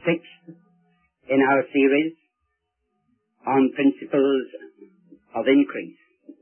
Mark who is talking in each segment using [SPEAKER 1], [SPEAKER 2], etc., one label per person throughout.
[SPEAKER 1] sixth in our series on principles of increase.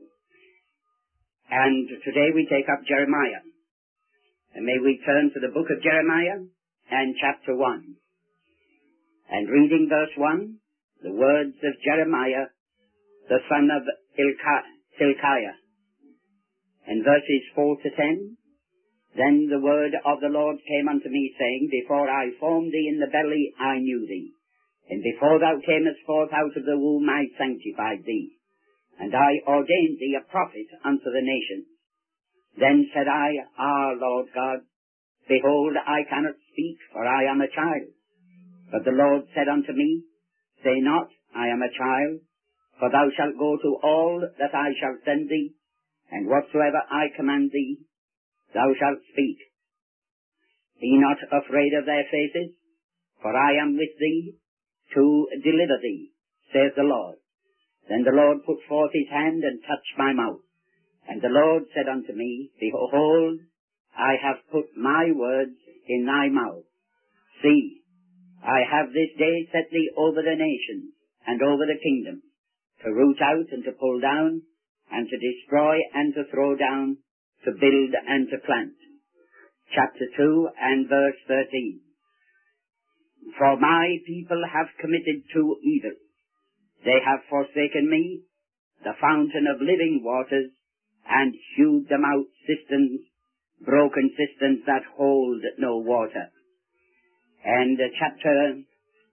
[SPEAKER 1] And today we take up Jeremiah. And may we turn to the book of Jeremiah and chapter 1. And reading verse 1, the words of Jeremiah, the son of Hilkiah. And verses 4 to 10, then the word of the Lord came unto me, saying, Before I formed thee in the belly, I knew thee. And before thou camest forth out of the womb, I sanctified thee. And I ordained thee a prophet unto the nations. Then said I, Lord God, behold, I cannot speak, for I am a child. But the Lord said unto me, Say not, I am a child, for thou shalt go to all that I shall send thee, and whatsoever I command thee, thou shalt speak. Be not afraid of their faces, for I am with thee to deliver thee, saith the Lord. Then the Lord put forth his hand and touched my mouth. And the Lord said unto me, Behold, I have put my words in thy mouth. See, I have this day set thee over the nations and over the kingdoms, to root out and to pull down, and to destroy and to throw down, to build and to plant. Chapter 2 and verse 13. For my people have committed two evils. They have forsaken me, the fountain of living waters, and hewed them out cisterns, broken cisterns that hold no water. And chapter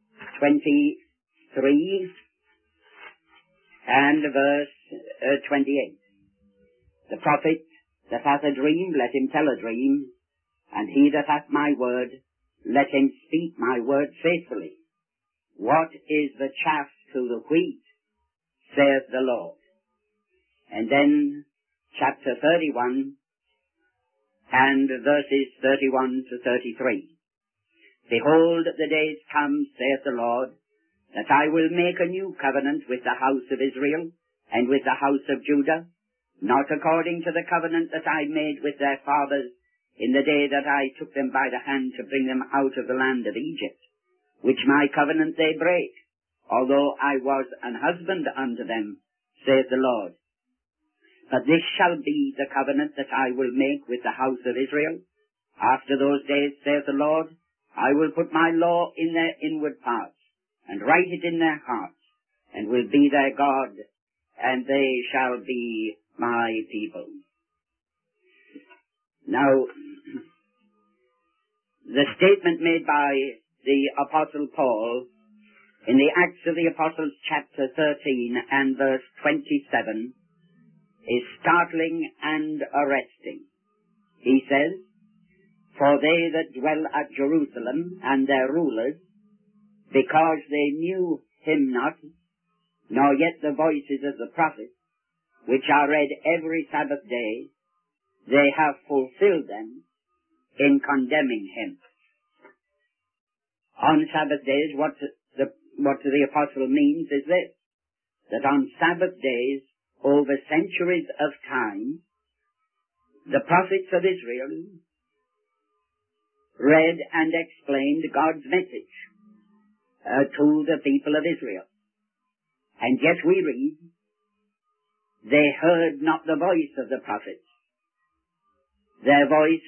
[SPEAKER 1] 23 and verse 28. The prophet that hath a dream, let him tell a dream, and he that hath my word, let him speak my word faithfully. What is the chaff to the wheat, saith the Lord. And then chapter 31 and verses 31 to 33. Behold, the days come, saith the Lord, that I will make a new covenant with the house of Israel and with the house of Judah, not according to the covenant that I made with their fathers in the day that I took them by the hand to bring them out of the land of Egypt, which my covenant they break, although I was an husband unto them, saith the Lord. But this shall be the covenant that I will make with the house of Israel. After those days, saith the Lord, I will put my law in their inward parts, and write it in their hearts, and will be their God, and they shall be my people. Now, the statement made by the Apostle Paul in the Acts of the Apostles chapter 13 and verse 27 is startling and arresting. He says, For they that dwell at Jerusalem and their rulers, because they knew him not, nor yet the voices of the prophets, which are read every Sabbath day, they have fulfilled them in condemning him. On Sabbath days, what the apostle means is this, that on Sabbath days, over centuries of time, the prophets of Israel read and explained God's message to the people of Israel. And yet we read, they heard not the voice of the prophets. Their voice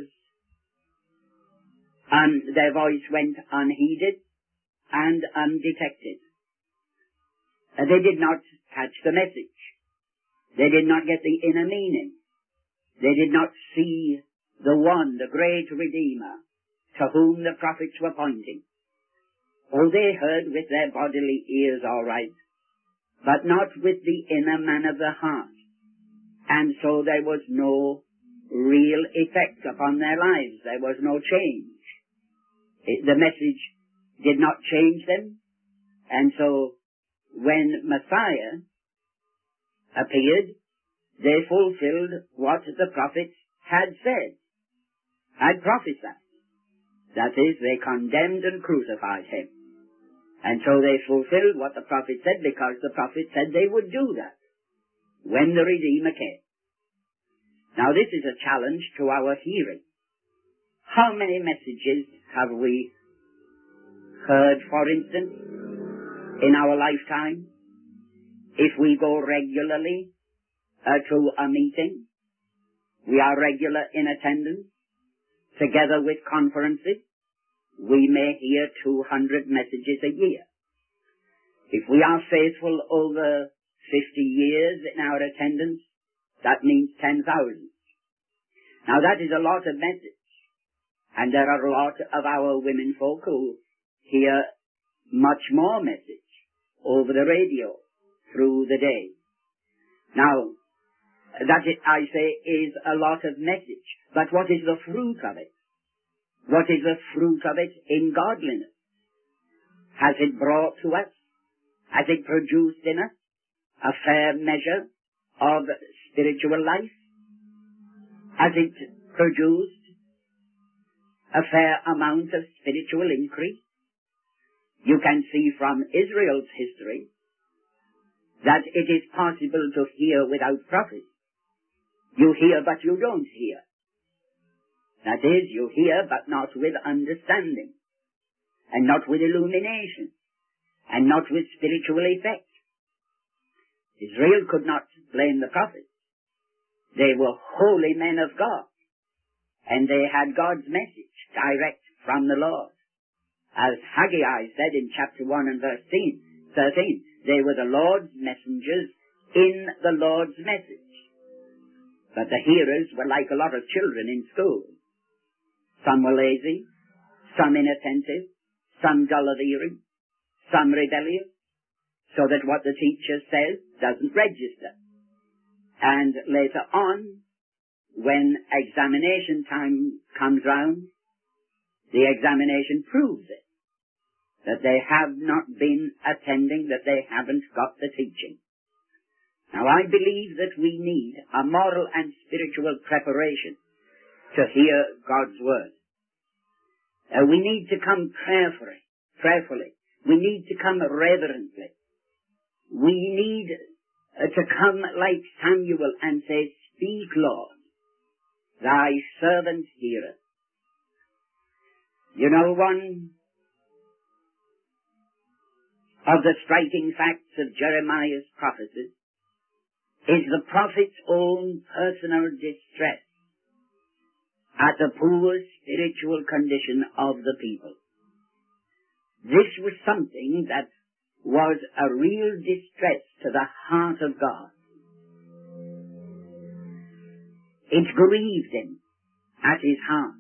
[SPEAKER 1] went unheeded and undetected. They did not catch the message. They did not get the inner meaning. They did not see the one, the great Redeemer, to whom the prophets were pointing. Oh, they heard with their bodily ears all right, but not with the inner man of the heart. And so there was no real effect upon their lives. There was no change. The message did not change them. And so when Messiah appeared, they fulfilled what the prophets had said, had prophesied. That is, they condemned and crucified him. And so they fulfilled what the prophet said, because the prophet said they would do that when the Redeemer came. Now this is a challenge to our hearing. How many messages have we heard, for instance, in our lifetime, if we go regularly to a meeting, we are regular in attendance, together with conferences, we may hear 200 messages a year. If we are faithful over 50 years in our attendance, that means 10,000. Now that is a lot of message. And there are a lot of our women folk who hear much more message over the radio through the day. Now, that I say is a lot of message. But what is the fruit of it? What is the fruit of it in godliness? Has it brought to us? Has it produced in us a fair measure of spiritual life? Has it produced a fair amount of spiritual increase? You can see from Israel's history that it is possible to hear without prophecy. You hear but you don't hear. That is, you hear but not with understanding, and not with illumination, and not with spiritual effect. Israel could not blame the prophets. They were holy men of God, and they had God's message direct from the Lord. As Haggai said in chapter 1 and verse 13, they were the Lord's messengers in the Lord's message. But the hearers were like a lot of children in school. Some were lazy, some inattentive, some dull of hearing, some rebellious, so that what the teacher says doesn't register. And later on, when examination time comes round, the examination proves it, that they have not been attending, that they haven't got the teaching. Now I believe that we need a moral and spiritual preparation to hear God's word. We need to come prayerfully. We need to come reverently. We need to come like Samuel and say, "Speak, Lord, thy servant heareth." You know, one of the striking facts of Jeremiah's prophecies is the prophet's own personal distress at the poor spiritual condition of the people. This was something that was a real distress to the heart of God. It grieved him at his heart.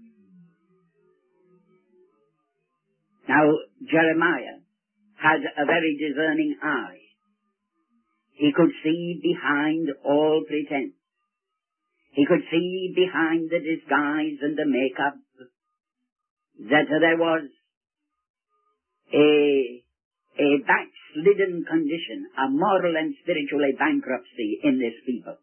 [SPEAKER 1] Now, Jeremiah had a very discerning eye. He could see behind all pretense. He could see behind the disguise and the makeup that there was a backslidden condition, a moral and spiritual bankruptcy in this people.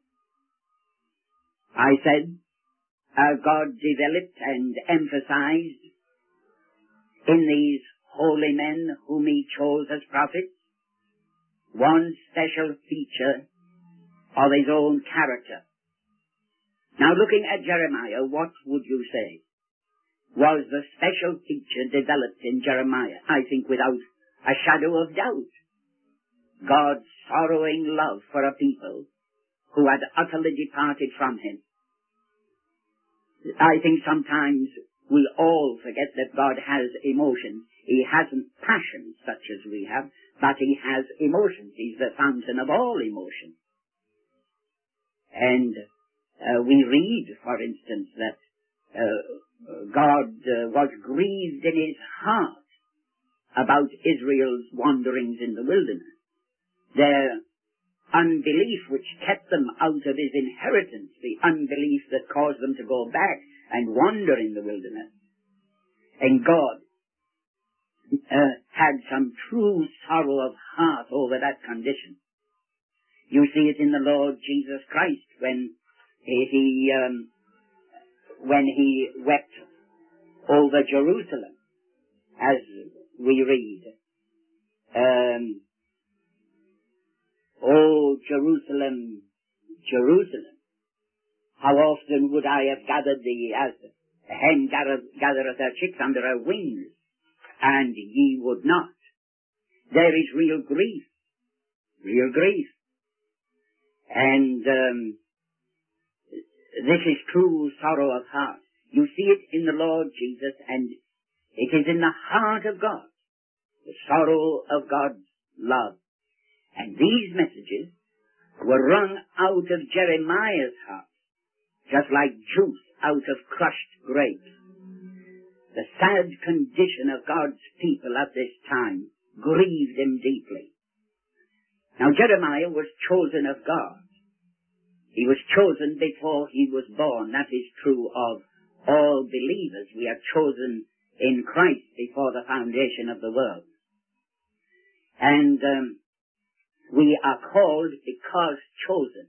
[SPEAKER 1] I said, God developed and emphasized in these holy men whom he chose as prophets one special feature of his own character. Now, looking at Jeremiah, what would you say was the special feature developed in Jeremiah? I think without a shadow of doubt, God's sorrowing love for a people who had utterly departed from him. I think sometimes we all forget that God has emotions. He hasn't passions such as we have, but he has emotions. He's the fountain of all emotion. And we read, for instance, that God was grieved in his heart about Israel's wanderings in the wilderness. Their unbelief which kept them out of his inheritance, the unbelief that caused them to go back and wander in the wilderness. And God had some true sorrow of heart over that condition. You see it in the Lord Jesus Christ when he wept over Jerusalem, as we read. Oh, Jerusalem, Jerusalem, how often would I have gathered thee as a hen gathereth her chicks under her wings, and ye would not. There is real grief. Real grief. And this is true sorrow of heart. You see it in the Lord Jesus, and it is in the heart of God, the sorrow of God's love. And these messages were wrung out of Jeremiah's heart, just like juice out of crushed grapes. The sad condition of God's people at this time grieved him deeply. Now Jeremiah was chosen of God. He was chosen before he was born. That is true of all believers. We are chosen in Christ before the foundation of the world. And we are called because chosen.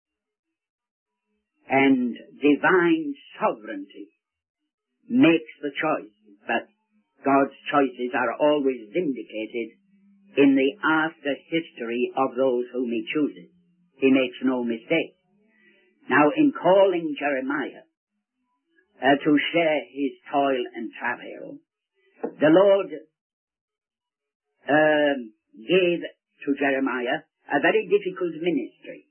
[SPEAKER 1] And divine sovereignty makes the choice. But God's choices are always vindicated in the after history of those whom he chooses. He makes no mistake. Now, in calling Jeremiah to share his toil and travail, the Lord gave to Jeremiah a very difficult ministry.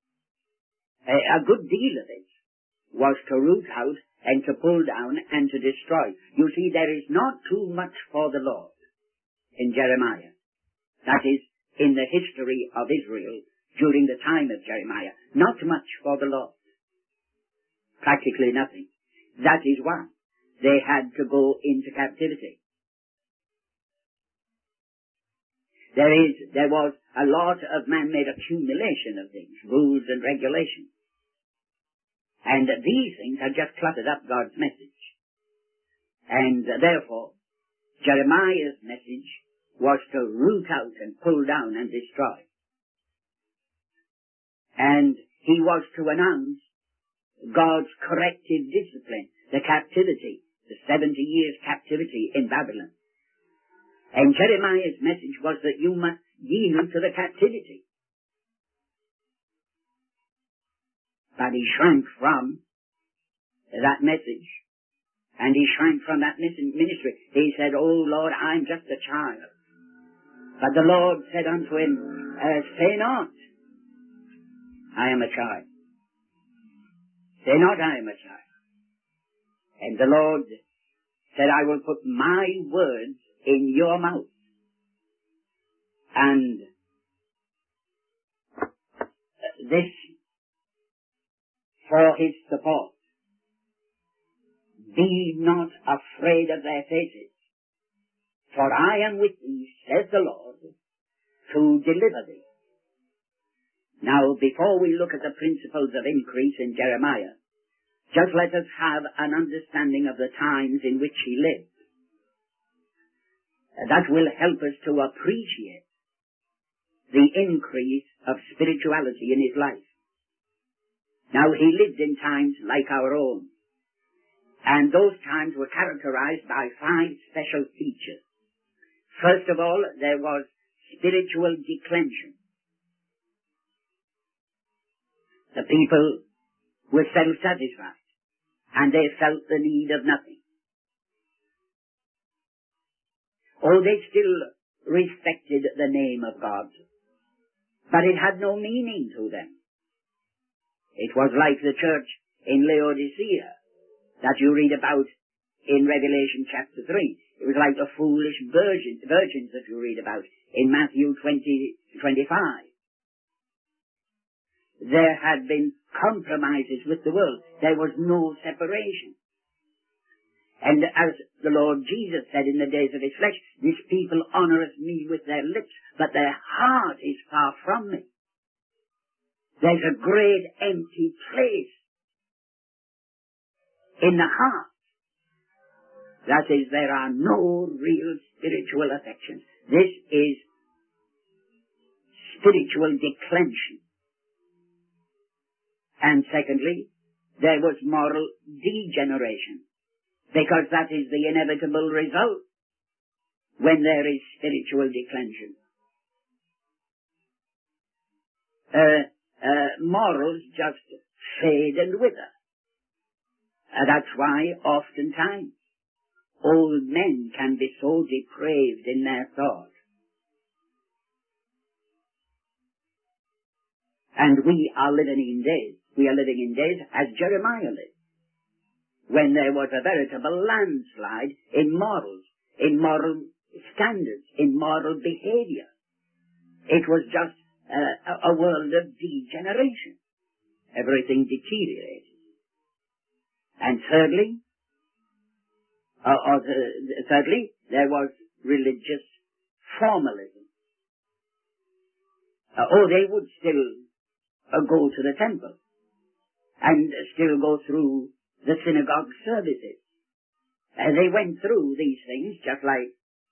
[SPEAKER 1] A good deal of it was to root out and to pull down and to destroy. You see, there is not too much for the Lord in Jeremiah. That is, in the history of Israel during the time of Jeremiah. Not much for the Lord. Practically nothing. That is why they had to go into captivity. There was a lot of man-made accumulation of things, rules and regulations. And these things had just cluttered up God's message. And therefore, Jeremiah's message was to root out and pull down and destroy. And he was to announce God's corrective discipline, the captivity, the 70 years captivity in Babylon. And Jeremiah's message was that you must yield to the captivity. But he shrank from that message. And he shrank from that ministry. He said, "Oh Lord, I'm just a child." But the Lord said unto him, "Say not, I am a child. Say not, I am a child." And the Lord said, "I will put my words in your mouth." And this for his support. "Be not afraid of their faces, for I am with thee, says the Lord, to deliver thee." Now, before we look at the principles of increase in Jeremiah, just let us have an understanding of the times in which he lived. That will help us to appreciate the increase of spirituality in his life. Now, he lived in times like our own, and those times were characterized by 5 special features. First of all, there was spiritual declension. The people were self-satisfied, and they felt the need of nothing. Oh, they still respected the name of God, but it had no meaning to them. It was like the church in Laodicea that you read about in Revelation chapter 3. It was like the foolish virgins that you read about in Matthew 20:25. There had been compromises with the world. There was no separation. And as the Lord Jesus said in the days of his flesh, "This people honoreth me with their lips, but their heart is far from me." There's a great empty place in the heart. That is, there are no real spiritual affections. This is spiritual declension. And secondly, there was moral degeneration, because that is the inevitable result when there is spiritual declension. Morals just fade and wither. That's why oftentimes old men can be so depraved in their thought. And we are living in days as Jeremiah lived, when there was a veritable landslide in morals, in moral standards, in moral behavior. It was just a world of degeneration. Everything deteriorated. And thirdly, there was religious formalism. They would still go to the temple and still go through the synagogue services. They went through these things just like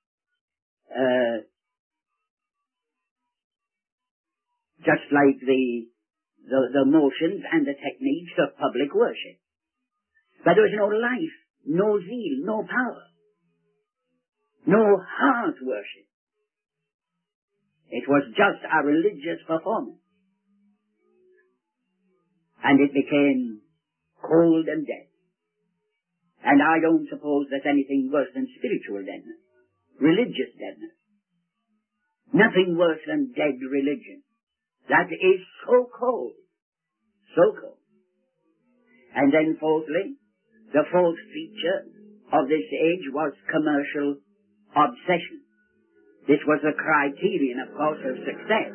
[SPEAKER 1] the motions and the techniques of public worship. But there was no life, no zeal, no power, no heart worship. It was just a religious performance. And it became cold and dead. And I don't suppose there's anything worse than spiritual deadness, religious deadness. Nothing worse than dead religion. That is so cold, so cold. And then fourthly, the fourth feature of this age was commercial obsession. This was the criterion, of course, of success.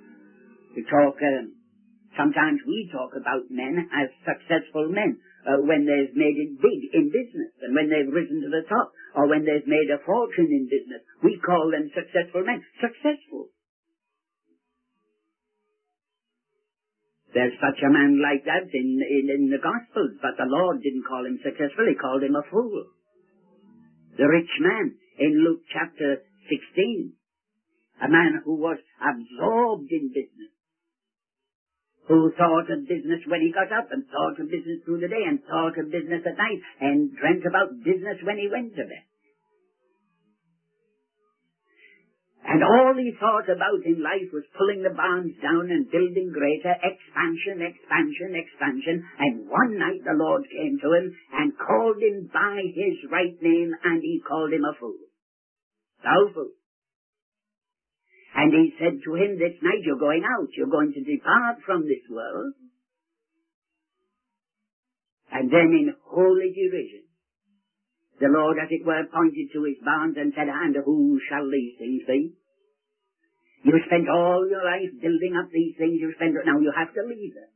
[SPEAKER 1] Sometimes we talk about men as successful men when they've made it big in business and when they've risen to the top, or when they've made a fortune in business. We call them successful men. Successful. There's such a man like that in the Gospels, but the Lord didn't call him successful, he called him a fool. The rich man in Luke chapter 16, a man who was absorbed in business, who thought of business when he got up, and thought of business through the day, and thought of business at night, and dreamt about business when he went to bed. And all he thought about in life was pulling the barns down and building greater, expansion. And one night the Lord came to him and called him by his right name, and he called him a fool. Thou fool. And he said to him, this night you're going out, you're going to depart from this world. And then in holy derision, the Lord, as it were, pointed to his barns and said, and who shall these things be? You spent all your life building up these things, now you have to leave them.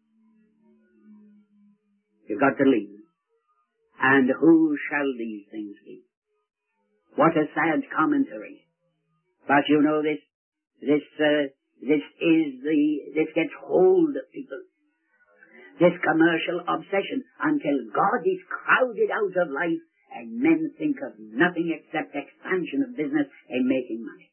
[SPEAKER 1] You've got to leave them. And who shall these things be? What a sad commentary. But you know, this gets hold of people. This commercial obsession, until God is crowded out of life, and men think of nothing except expansion of business and making money.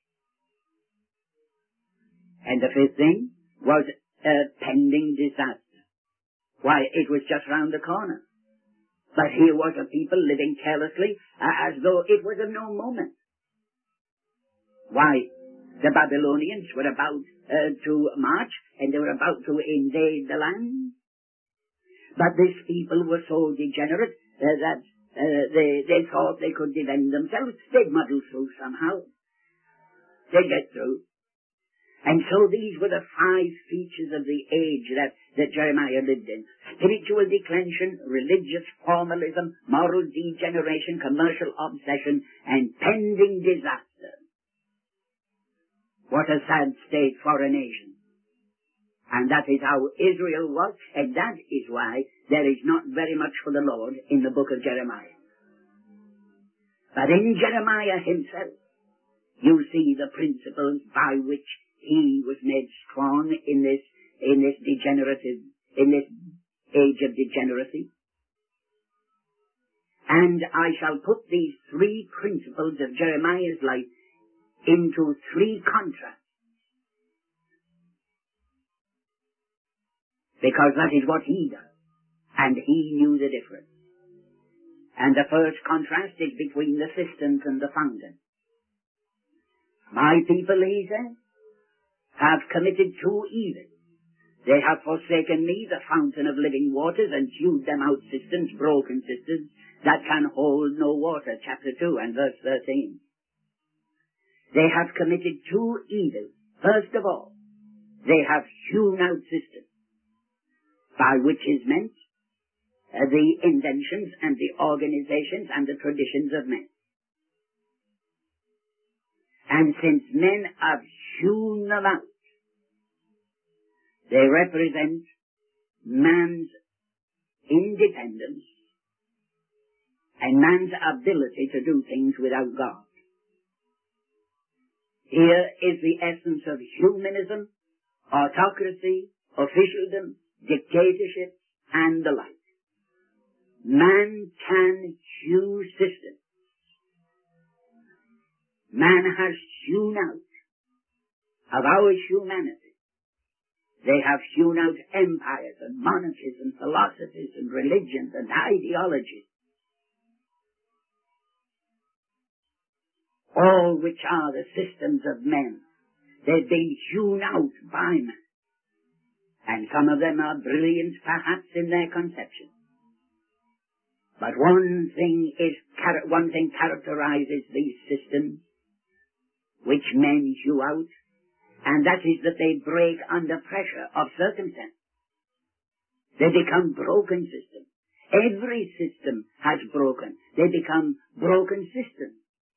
[SPEAKER 1] And the fifth thing was pending disaster. Why, it was just round the corner. But here was a people living carelessly as though it was of no moment. Why, the Babylonians were about to march, and they were about to invade the land. But these people were so degenerate that they thought they could defend themselves. They'd muddle through somehow. They'd get through. And so these were the five features of the age that Jeremiah lived in. Spiritual declension, religious formalism, moral degeneration, commercial obsession, and pending disaster. What a sad state for a nation. And that is how Israel was, and that is why there is not very much for the Lord in the book of Jeremiah. But in Jeremiah himself, you see the principles by which he was made strong in this age of degeneracy. And I shall put these three principles of Jeremiah's life into three contrasts, because that is what he does, and he knew the difference. And the first contrast is between the cisterns and the fountain. My people, he says, have committed two evils. They have forsaken me, the fountain of living waters, and hewed them out cisterns, broken cisterns, that can hold no water. Chapter 2 and verse 13. They have committed two evils. First of all, they have hewn out cisterns, by which is meant the inventions and the organizations and the traditions of men. And since men have hewn them out, they represent man's independence and man's ability to do things without God. Here is the essence of humanism, autocracy, officialdom, dictatorship, and the like. Man can hew systems. Man has hewn out of our humanity. They have hewn out empires and monarchies and philosophies and religions and ideologies, all which are the systems of men. They've been hewn out by man, and some of them are brilliant perhaps in their conception. But one thing characterizes these systems which men hew out, and that is that they break under pressure of circumstance. They become broken systems. Every system has broken. They become broken systems.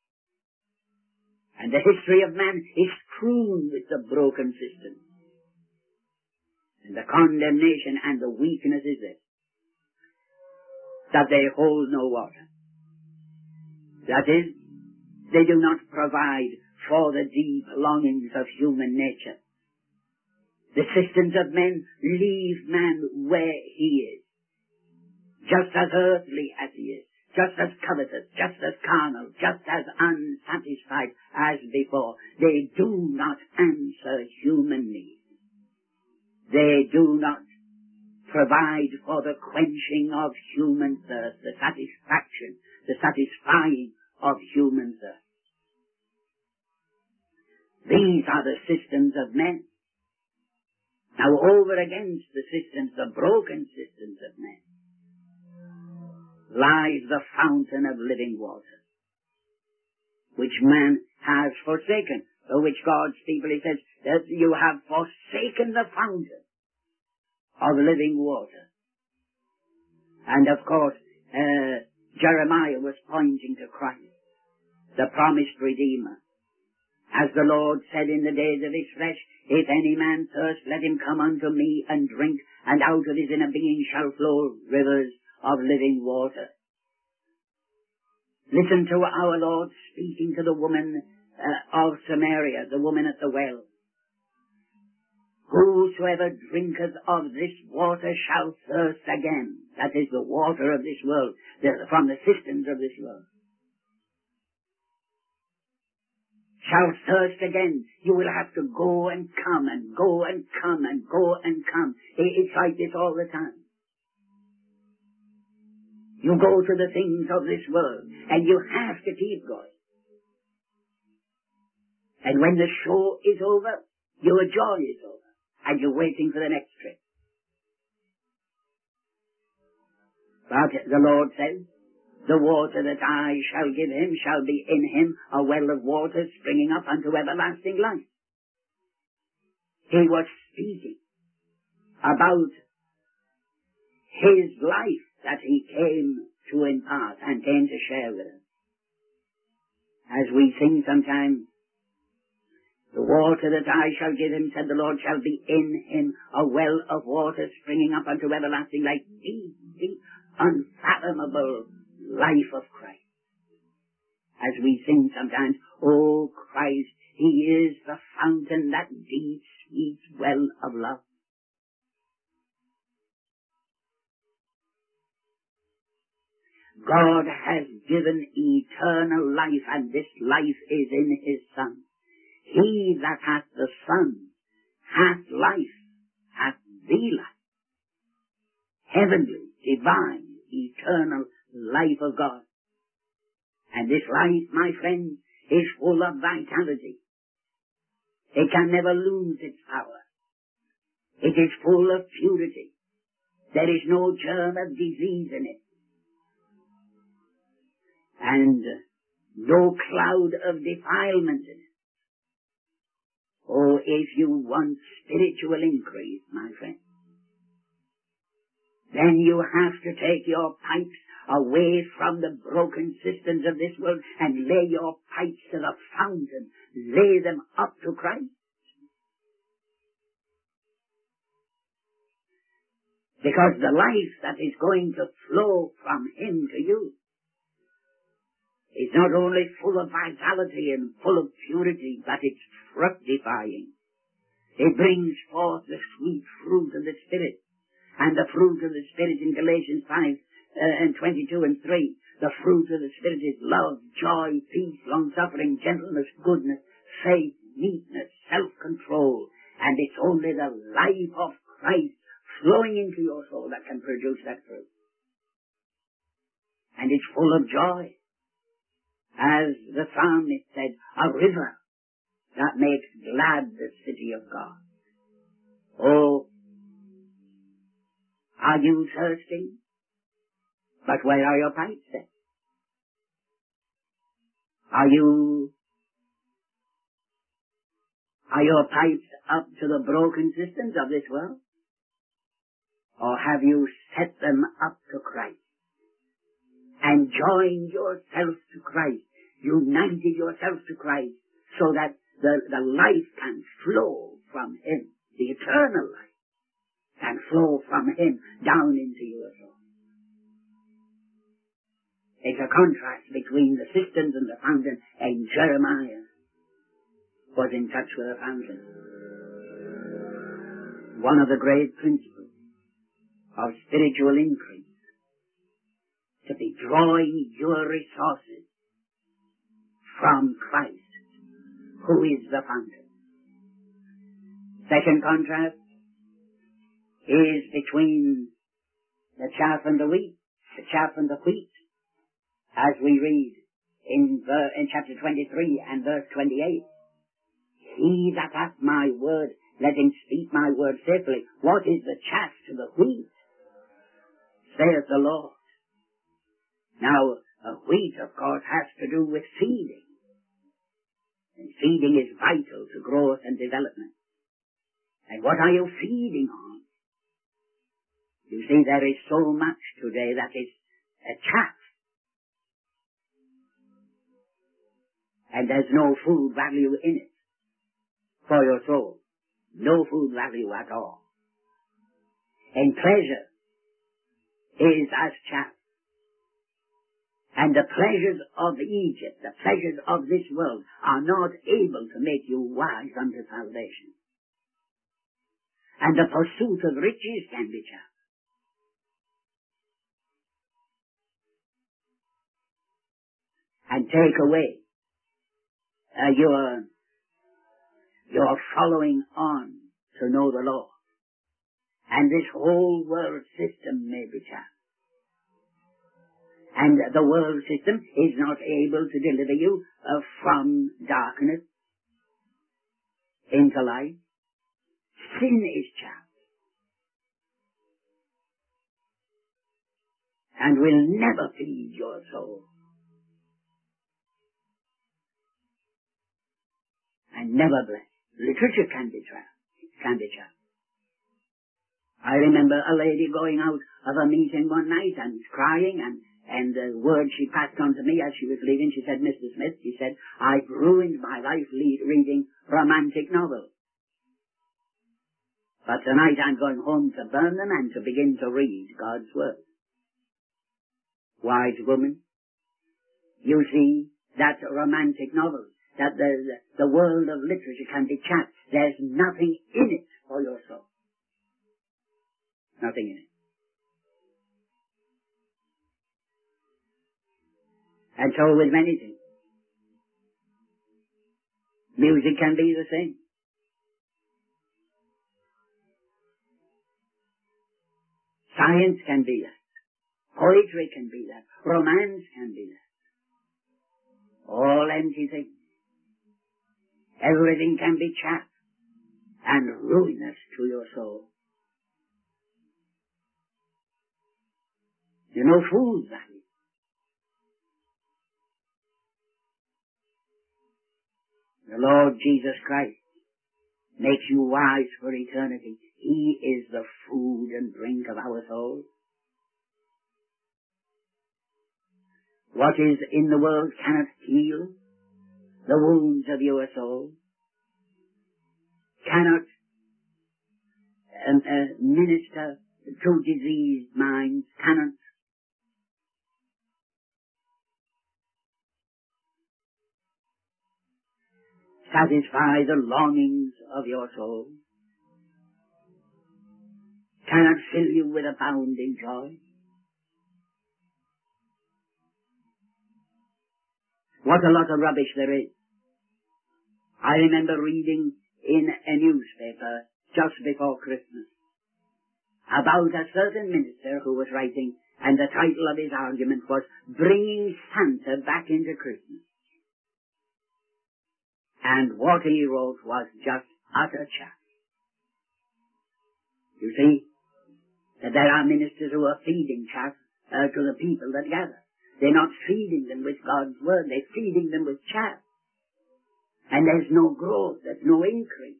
[SPEAKER 1] And the history of man is strewn with the broken systems. And the condemnation and the weakness is this, that they hold no water. That is, they do not provide for the deep longings of human nature. The systems of men leave man where he is, just as earthly as he is, just as covetous, just as carnal, just as unsatisfied as before. They do not answer human needs. They do not provide for the quenching of human thirst, the satisfaction, the satisfying of human thirst. These are the systems of men. Now over against the systems, the broken systems of men, lies the fountain of living water, which man has forsaken, for which God's people, he says, that you have forsaken the fountain of living water. And of course, Jeremiah was pointing to Christ, the promised Redeemer. As the Lord said in the days of his flesh, if any man thirst, let him come unto me and drink, and out of his inner being shall flow rivers of living water. Listen to our Lord speaking to the woman of Samaria, the woman at the well. Whosoever drinketh of this water shall thirst again. That is the water of this world, from the systems of this world. Shall thirst again. You will have to go and come and go and come and go and come. It's like this all the time. You go to the things of this world, and you have to keep going. And when the show is over, your joy is over, and you're waiting for the next trip. But the Lord says, the water that I shall give him shall be in him a well of water springing up unto everlasting life. He was speaking about his life that he came to impart and came to share with us. As we sing sometimes, the water that I shall give him, said the Lord, shall be in him a well of water springing up unto everlasting life. The unfathomable life of Christ. As we sing sometimes, oh Christ, he is the fountain, that deep, sweet well of love. God has given eternal life, and this life is in his Son. He that hath the Son hath life, hath the life, heavenly, divine, eternal life of God. And this life, my friends, is full of vitality. It can never lose its power. It is full of purity. There is no germ of disease in it. And no cloud of defilement in it. Oh, if you want spiritual increase, my friend, then you have to take your pipes away from the broken systems of this world and lay your pipes to the fountain. Lay them up to Christ. Because the life that is going to flow from Him to you is not only full of vitality and full of purity, but it's fructifying. It brings forth the sweet fruit of the Spirit. And the fruit of the Spirit in Galatians 5 and 22 and 3, the fruit of the Spirit is love, joy, peace, long-suffering, gentleness, goodness, faith, meekness, self-control. And it's only the life of Christ flowing into your soul that can produce that fruit. And it's full of joy. As the psalmist said, a river that makes glad the city of God. Oh, are you thirsty? But where are your pipes then? Are your pipes up to the broken systems of this world? Or have you set them up to Christ? And joined yourself to Christ, united yourself to Christ, so that the life can flow from Him, the eternal life can flow from Him down into your soul. It's a contrast between the cisterns and the fountain, and Jeremiah was in touch with the fountain. One of the great principles of spiritual increase, to be drawing your resources from Christ, who is the fountain. Second contrast is between the chaff and the wheat, the chaff and the wheat, as we read in chapter 23 and verse 28. He that hath my word, let him speak my word safely. What is the chaff to the wheat? Saith the Lord. Now, a wheat, of course, has to do with feeding. And feeding is vital to growth and development. And what are you feeding on? You see, there is so much today that is a chaff. And there's no food value in it for your soul. No food value at all. And pleasure is as chaff. And the pleasures of Egypt, the pleasures of this world, are not able to make you wise unto salvation. And the pursuit of riches can be chaff. And take away your following on to know the Lord. And this whole world system may be chaff. And the world system is not able to deliver you from darkness into light. Sin is chaff. And will never feed your soul. And never bless. Literature can be chaff. I remember a lady going out of a meeting one night and crying, and the word she passed on to me as she was leaving, she said, Mr. Smith, she said, I've ruined my life reading romantic novels. But tonight I'm going home to burn them and to begin to read God's Word. Wise woman, you see that romantic novel, that the world of literature can be chaff. There's nothing in it for your soul. Nothing in it. And so with many things. Music can be the same. Science can be that. Poetry can be that. Romance can be that. All empty things. Everything can be chaff. and ruinous to your soul. You're no fools, that is. The Lord Jesus Christ makes you wise for eternity. He is the food and drink of our souls. What is in the world cannot heal the wounds of your soul, cannot minister to diseased minds, cannot satisfy the longings of your soul, cannot fill you with abounding joy. What a lot of rubbish there is. I remember reading in a newspaper just before Christmas about a certain minister who was writing, and the title of his argument was Bringing Santa Back into Christmas. And what he wrote was just utter chaff. You see, that there are ministers who are feeding chaff to the people that gather. They're not feeding them with God's word, they're feeding them with chaff. And there's no growth, there's no increase.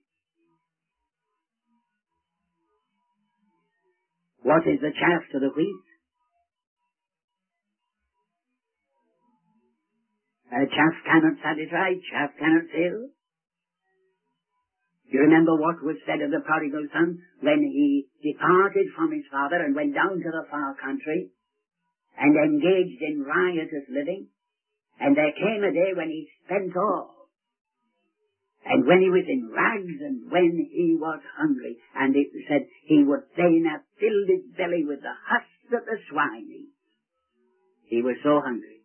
[SPEAKER 1] What is the chaff to the wheat? Chaff cannot satisfy, chaff cannot fill. You remember what was said of the prodigal son when he departed from his father and went down to the far country and engaged in riotous living, and there came a day when he spent all, and when he was in rags, and when he was hungry, and it said he would fain have filled his belly with the husks that the swine eat. He was so hungry.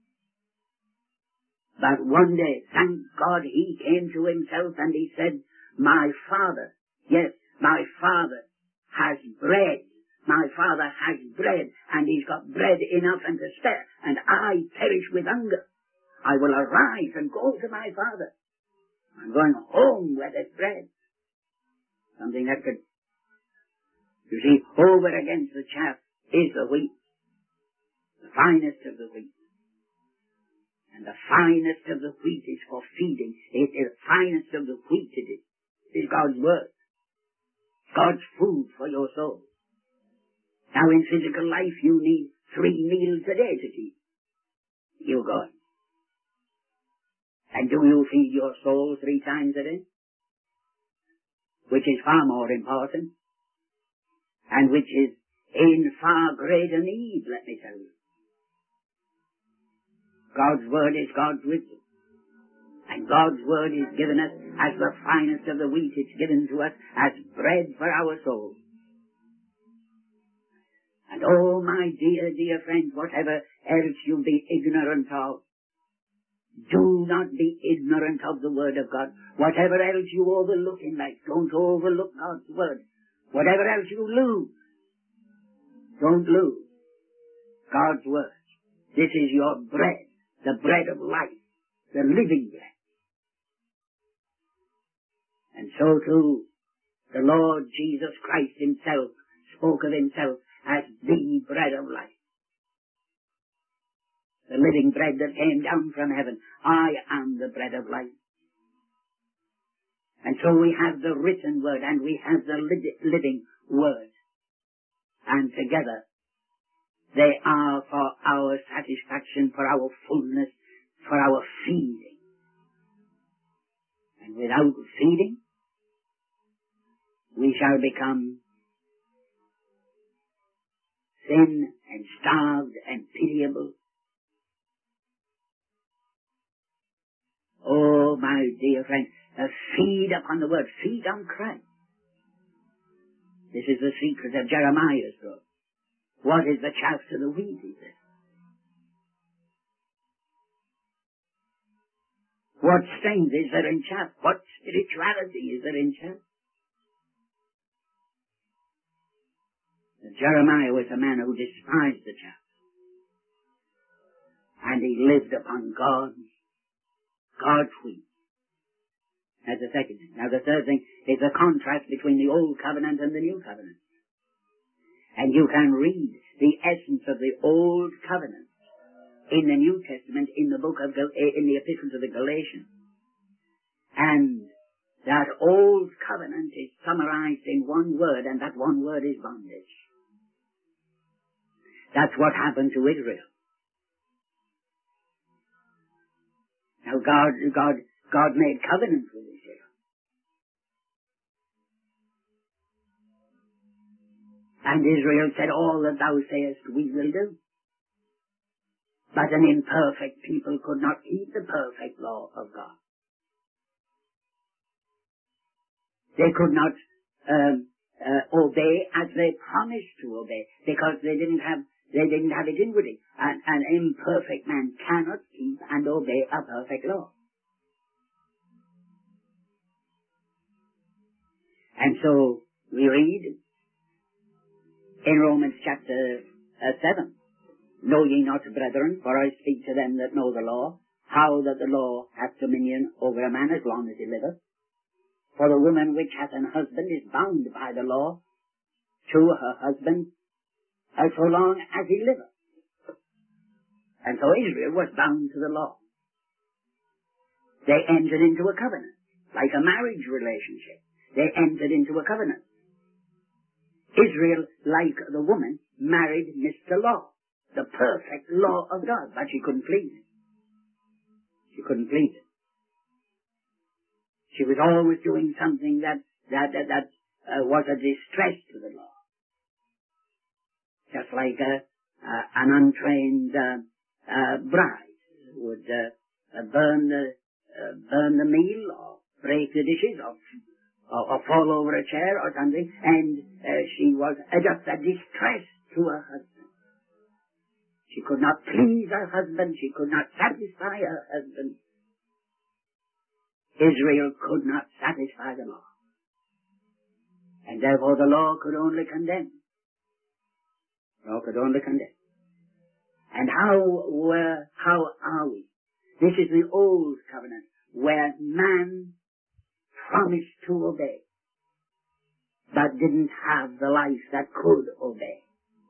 [SPEAKER 1] But one day, thank God, he came to himself and he said, my father, yes, my father has bread. My father has bread, and he's got bread enough and to spare, and I perish with hunger. I will arise and go to my father. I'm going home where there's bread. Something that could, you see, over against the chaff is the wheat, the finest of the wheat. And the finest of the wheat is for feeding. It is the finest of the wheat it is God's word. God's food for your soul. Now in physical life you need 3 meals a day to keep you going. And do you feed your soul 3 times a day? Which is far more important. And which is in far greater need, let me tell you. God's word is God's wisdom. And God's word is given us as the finest of the wheat. It's given to us as bread for our souls. And oh, my dear, dear friends, whatever else you be ignorant of, do not be ignorant of the word of God. Whatever else you overlook in life, don't overlook God's word. Whatever else you lose, don't lose God's word. This is your bread, the bread of life, the living bread. And so too, the Lord Jesus Christ himself spoke of himself as the bread of life. The living bread that came down from heaven. I am the bread of life. And so we have the written word and we have the living word. And together they are for our satisfaction, for our fullness, for our feeding. And without feeding, we shall become thin and starved and pitiable. Oh, my dear friend, feed upon the word, feed on Christ. This is the secret of Jeremiah's book. What is the chaff to the wheat, he says. What strength is there in chaff? What spirituality is there in chaff? Jeremiah was a man who despised the chaff. And he lived upon God's wheat. That's the second thing. Now the third thing is the contrast between the Old Covenant and the New Covenant. And you can read the essence of the Old Covenant in the New Testament in the in the Epistle to the Galatians. And that Old Covenant is summarized in one word, and that one word is bondage. That's what happened to Israel. Now God made covenants with Israel. And Israel said, all that thou sayest we will do. But an imperfect people could not keep the perfect law of God. They could not obey as they promised to obey, because they didn't have it inwardly. An imperfect man cannot keep and obey a perfect law. And so we read in Romans chapter 7, know ye not, brethren, for I speak to them that know the law, how that the law hath dominion over a man as long as he liveth. For the woman which hath an husband is bound by the law to her husband so long as he liveth. And so Israel was bound to the law. They entered into a covenant, like a marriage relationship. They entered into a covenant. Israel, like the woman, married Mr. Law, the perfect law of God, but she couldn't please him. She couldn't please him. She was always doing something that was a distress to the law. Just like an untrained bride would burn the meal or break the dishes or fall over a chair or something, and she was just a distress to her husband. She could not please her husband. She could not satisfy her husband. Israel could not satisfy the law. And therefore the law could only condemn. The law could only condemn. And how are we? This is the Old Covenant, where man promised to obey, but didn't have the life that could obey.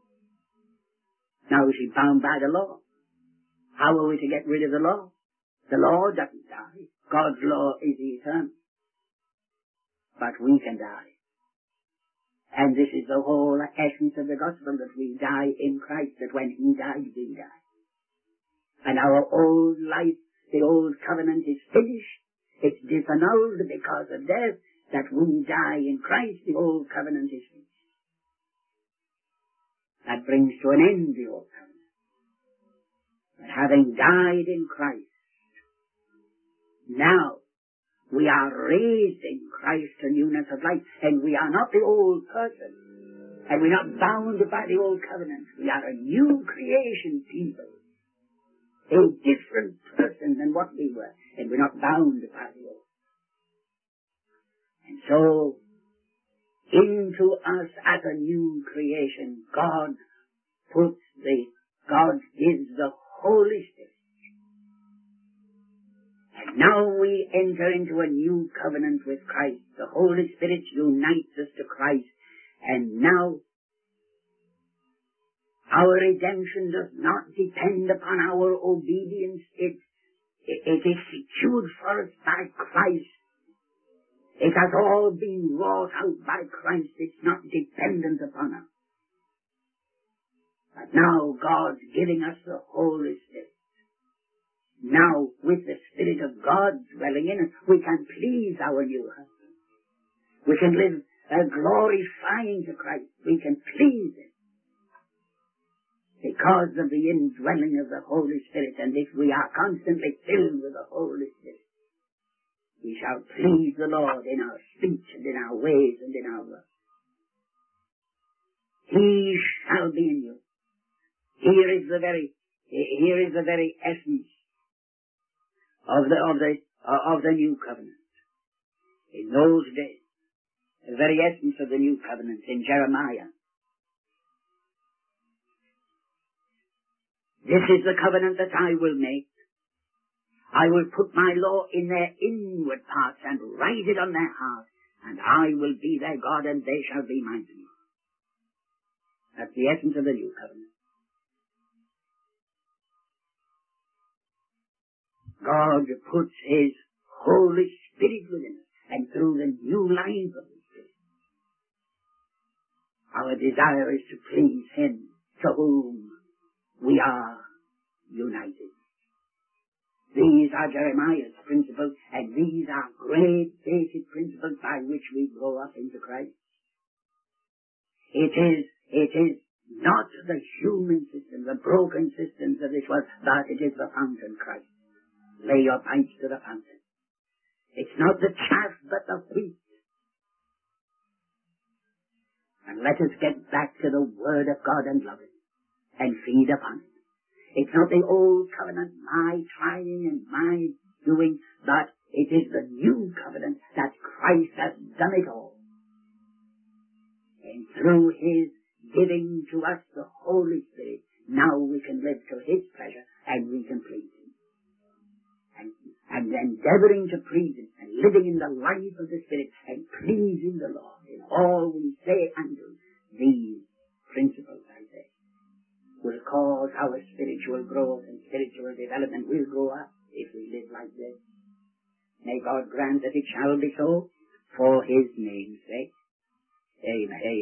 [SPEAKER 1] Now she's bound by the law. How are we to get rid of the law? The law doesn't die. God's law is eternal. But we can die. And this is the whole essence of the gospel, that we die in Christ, that when he died, we die. And our old life, the old covenant is finished. It's disannulled because of death, that we die in Christ, the old covenant is finished. That brings to an end the old covenant. But having died in Christ, now we are raised in Christ to newness of life, and we are not the old person, and we're not bound by the old covenant. We are a new creation people, a different person than what we were, and we're not bound by the old. And so, into us as a new creation, God gives the Holy Spirit. And now we enter into a new covenant with Christ. The Holy Spirit unites us to Christ. And now our redemption does not depend upon our obedience. It is secured for us by Christ. It has all been wrought out by Christ. It's not dependent upon us. But now God's giving us the Holy Spirit. Now, with the Spirit of God dwelling in us, we can please our new husband. We can live glorifying to Christ. We can please him because of the indwelling of the Holy Spirit. And if we are constantly filled with the Holy Spirit, we shall please the Lord in our speech and in our ways and in our work. He shall be in you. Here is the very essence of the new covenant. In those days, the very essence of the new covenant in Jeremiah. This is the covenant that I will make. I will put my law in their inward parts and write it on their hearts, and I will be their God, and they shall be my people. That's the essence of the new covenant. God puts His Holy Spirit within us, and through the new life of the Spirit, our desire is to please Him, to whom we are united. These are Jeremiah's principles, and these are great basic principles by which we grow up into Christ. It is not the human system, the broken systems of this world, but it is the fountain, Christ. Lay your pipes to the fountain. It's not the chaff, but the wheat. And let us get back to the Word of God and love it, and feed upon it. It's not the old covenant, my trying and my doing, but it is the new covenant that Christ has done it all. And through His giving to us the Holy Spirit, now we can live to His pleasure, and we can please Him. And endeavoring to please Him, and living in the life of the Spirit, and pleasing the Lord in all we say and do, these principles, I say, will cause our spiritual growth and spiritual development will grow up if we live like this. May God grant that it shall be so for His name's sake. Amen.